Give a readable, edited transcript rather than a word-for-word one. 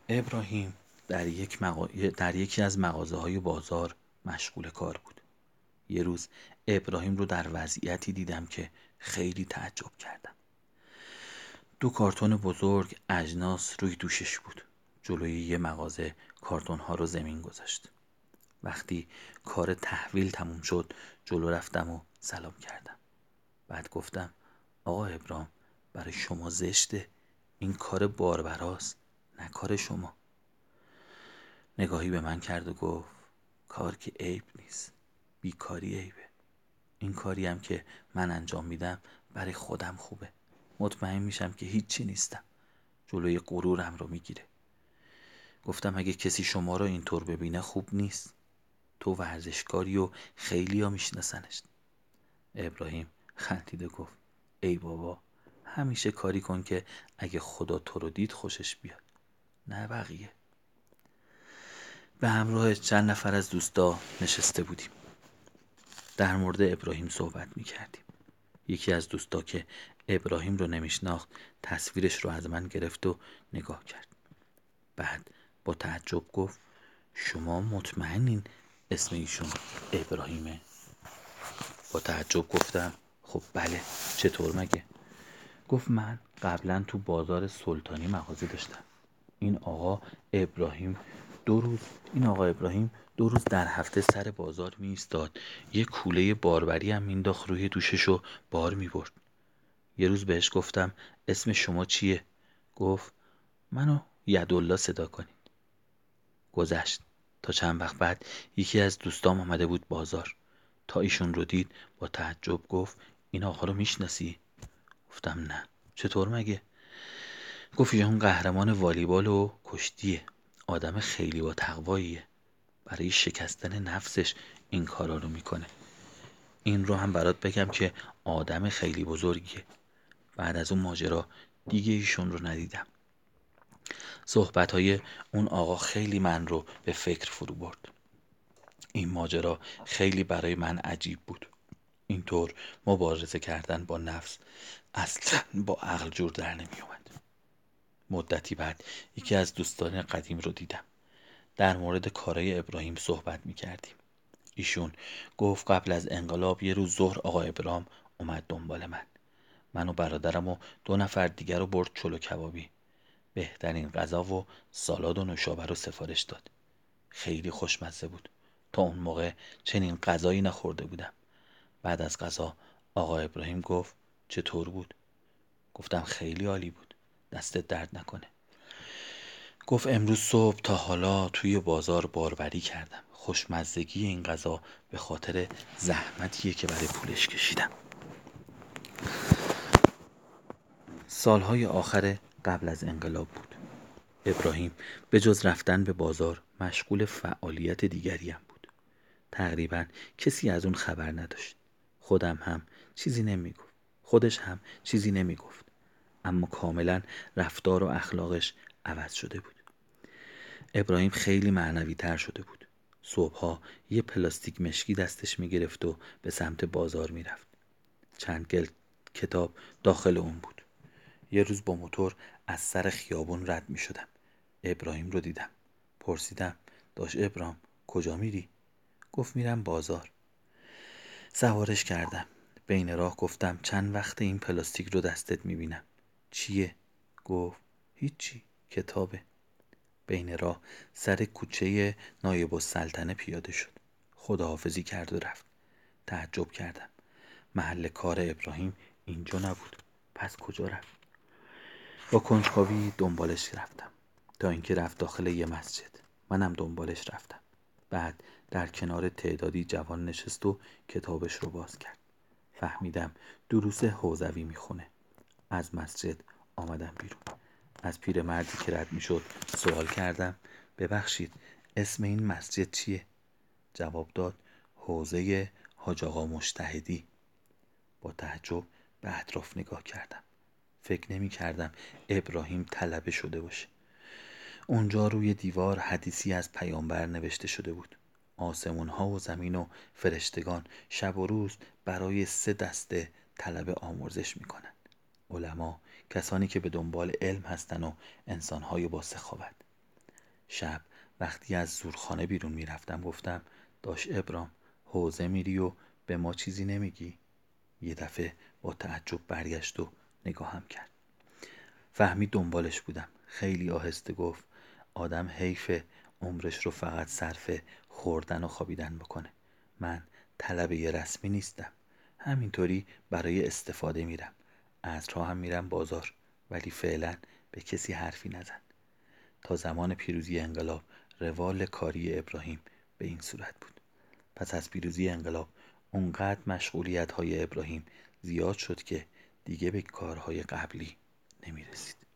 ابراهیم در یکی از مغازه‌های بازار مشغول کار بود. یه روز ابراهیم رو در وضعیتی دیدم که خیلی تعجب کردم. 2 کارتون بزرگ اجناس روی دوشش بود. جلوی یه مغازه کارتون‌ها رو زمین گذاشت. وقتی کار تحویل تموم شد جلو رفتم و سلام کردم. بعد گفتم آقا ابراهیم، برای شما زشته، این کار باربراست، نه کار شما. نگاهی به من کرد و گفت کار که عیب نیست، بیکاری عیبه. این کاری هم که من انجام میدم برای خودم خوبه. مطمئن میشم که هیچی نیستم. جلوی غرورم رو میگیره. گفتم اگه کسی شما رو اینطور ببینه خوب نیست. تو ورزشکاری و خیلی ها میشناسنش. ابراهیم خندید و گفت ای بابا، همیشه کاری کن که اگه خدا تو رو دید خوشش بیاد، نه بقیه. به همراه چند نفر از دوستا نشسته بودیم. در مورد ابراهیم صحبت می کردیم. یکی از دوستا که ابراهیم رو نمیشناخت تصویرش رو از من گرفت و نگاه کرد. بعد با تعجب گفت شما مطمئنین اسم ایشون ابراهیمه؟ با تعجب گفتم خب بله، چطور مگه؟ گفت من قبلا تو بازار سلطانی مغازه داشتم. ابراهیم این آقا ابراهیم 2 روز در هفته سر بازار می ایستاد، یه کوله باربری هم مینداخت روی دوشش و بار می برد. یه روز بهش گفتم اسم شما چیه؟ گفت منو یدالله صدا کنید. گذشت. تا چند وقت بعد یکی از دوستام آمده بود بازار. تا ایشون رو دید با تعجب گفت این آقا رو میشناسی؟ گفتم نه، چطور مگه؟ گفت ایشون قهرمان والیبال و کشتیه، آدم خیلی با تقواییه، برای شکستن نفسش این کارا رو میکنه. این رو هم برات بگم که آدم خیلی بزرگیه. بعد از اون ماجرا دیگه ایشون رو ندیدم. صحبت‌های اون آقا خیلی من رو به فکر فرو برد. این ماجرا خیلی برای من عجیب بود. اینطور مبارزه کردن با نفس اصلا با عقل جور در نمی اومد. مدتی بعد یکی از دوستان قدیم رو دیدم. در مورد کارای ابراهیم صحبت می کردیم. ایشون گفت قبل از انقلاب یه روز ظهر آقا ابراهیم اومد دنبال من و برادرم و 2 نفر دیگر رو برد چلو کبابی. بهترین غذا و سالاد و نوشابه رو سفارش داد. خیلی خوشمزه بود. تا اون موقع چنین غذایی نخورده بودم. بعد از غذا آقا ابراهیم گفت چطور بود؟ گفتم خیلی عالی بود، دستت درد نکنه. گفت امروز صبح تا حالا توی بازار باربری کردم. خوشمزگی این غذا به خاطر زحمتیه که برای پولش کشیدم. سالهای آخر قبل از انقلاب بود. ابراهیم به جز رفتن به بازار مشغول فعالیت دیگری هم بود. تقریبا کسی از اون خبر نداشت. خودش هم چیزی نمیگفت. اما کاملا رفتار و اخلاقش عوض شده بود. ابراهیم خیلی معنوی تر شده بود. صبحها یه پلاستیک مشکی دستش میگرفت و به سمت بازار میرفت. چند کتاب داخل اون بود. یه روز با موتور از سر خیابون رد می شدم. ابراهیم رو دیدم. پرسیدم داش ابراهیم کجا میری؟ گفت میرم بازار. سوارش کردم. بین راه گفتم چند وقت این پلاستیک رو دستت میبینم. چیه؟ گفت هیچی، کتابه. بین راه سر کوچه نایب السلطنه پیاده شد. خداحافظی کرد و رفت. تعجب کردم. محل کار ابراهیم اینجا نبود. پس کجا رفت؟ با کنجکاوی دنبالش رفتم تا اینکه رفت داخل یه مسجد. منم دنبالش رفتم. بعد در کنار تعدادی جوان نشست و کتابش رو باز کرد. فهمیدم دروس حوزوی میخونه. از مسجد آمدم بیرون. از پیرمردی که رد میشد سوال کردم ببخشید اسم این مسجد چیه؟ جواب داد حوزه حاج آقا مجتهدی. با تعجب به اطراف نگاه کردم. فکر نمی کردم ابراهیم طلبه شده باشه. اونجا روی دیوار حدیثی از پیامبر نوشته شده بود. آسمون ها و زمین و فرشتگان شب و روز برای 3 دسته طلبه آمرزش میکنن. علما، کسانی که به دنبال علم هستن و انسانهای با سخاوت. شب وقتی از زورخانه بیرون میرفتم گفتم داش ابرام حوزه میری و به ما چیزی نمیگی؟ یه دفعه با تعجب برگشت و نگاهم کرد. فهمید دنبالش بودم. خیلی آهسته گفت آدم حیف عمرش رو فقط صرف خوردن و خوابیدن بکنه. من طلبه رسمی نیستم. همینطوری برای استفاده میرم. عصرها هم میرم بازار، ولی فعلا به کسی حرفی نزن. تا زمان پیروزی انقلاب روال کاری ابراهیم به این صورت بود. پس از پیروزی انقلاب اونقدر مشغولیت های ابراهیم زیاد شد که دیگه به کارهای قبلی نمی رسید.